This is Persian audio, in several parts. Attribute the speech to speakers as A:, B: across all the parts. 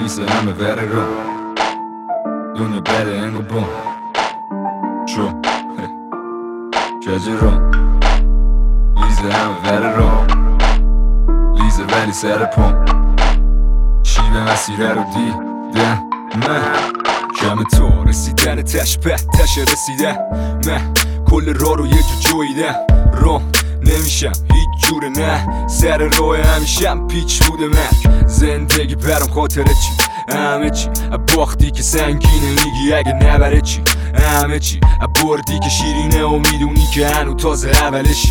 A: Visa همه vere رو دنیا بره انگو بوم شو جاجی رو لیزه همه vere رو لیزه ولی سر پوم شیوه مسیره رو دیدم من کم تو رسیدن تش به تش رسیده من کل راه رو یه جو جویدم رو نمیشم هیچ جوره نه سر راه همیشم پیچ بوده من زندگی برام خاطره چی همه چی باختی که سنگینه میگی اگه نبره چی همه چی بردی که شیرینه و میدونی که هنو تازه اولشی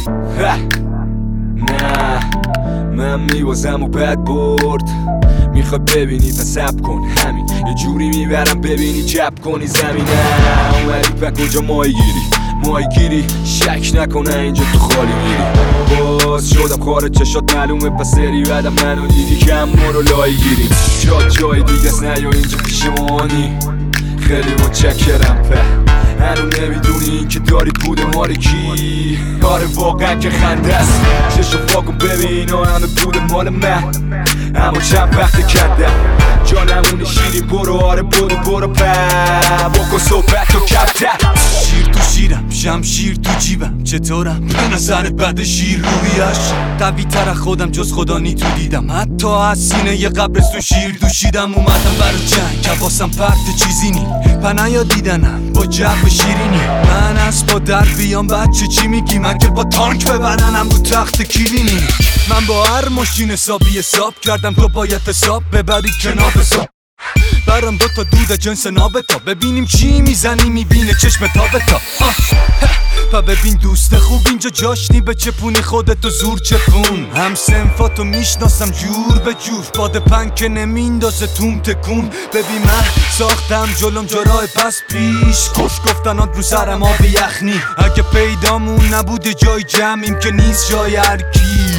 A: نه من میوازم و بد برد میخوای ببینی پس سب کن همین یه جوری میبرم ببینی جب کنی زمینه اومدی پا کجا ماهی گیری شک نکنه اینجا تو خالی میری باز شدم خارج چشات معلومه پس سری بعدم منو دیدی کم مرو لای گیری جای دیگه است نه یا اینجا پیش مانی خیلی متشکرم هنو نمیدونی این که داری بوده مال کی آره واقعا که خنده است چشو فاکن ببین همه بوده مال من اما چند وقت کردم جانمون شیرین برو آره برو بکن صحبت و کبتر
B: شیر تو شیرم شمشیر تو جیبم چطورم به نظرت بعد شیر رویش قوی تر خودم جز خدا نی تو دیدم حتی از سینه یه قبرستون شیر دوشیدم اومدم برا جنگ حواسم پرت چیزی نی پناه یا دیدنم با جو شیرینی من از با در بیام بچه چی میگی من که با تانک ببرنم رو تخت کلینی من با هر ماشین حساب کردم تو باید حساب ببری کنار حساب برام دوتا دود جنس نابتا ببینیم چی میزنی میبینه چشم تابتا پا ببین دوست خوب اینجا جاش نی به چپونی خودتو زور چپون هم سنفاتو میشناسم جور به جور باد پنکه نمیندازه توم تکون ببین من ساختم جلوم جرای پس پیش کش گفتنات رو سرم آب یخنی اگه پیدامون نبوده جای جمعیم که نیست جای هرکی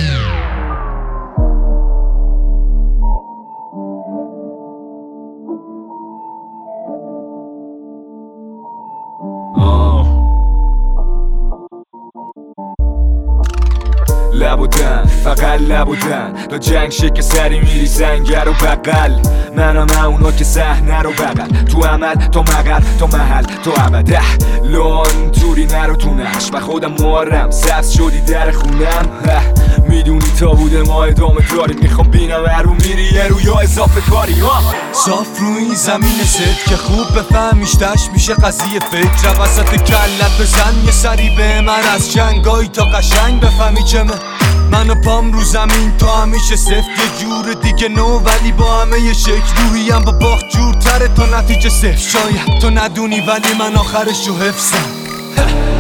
A: لبودن فقط لبودن تا جنگ شکل سری میری سنگر و بقل منم اونا که صحنه رو بغل تو عمل تا مقل تا محل تا ابده لان توری نرو تو نقش و خودم مارم سبز شدی در خونم میدونی تا بوده ما ادامه داریم میخوام بینم رو میری یه رو یا اضافه کاری
B: صاف روی زمین ست که خوب بفهمیش تش میشه قضیه فکر وسط کلت بزن یه سری به من از جنگایی تا قشنگ بفهمی چه من و پام رو زمین تا همیشه سفت یه جور دیگه نو ولی با همه یه شکل روحیم با باخت جورتره تا نتیجه صفر شاید تو ندونی ولی من آخرش رو حفظم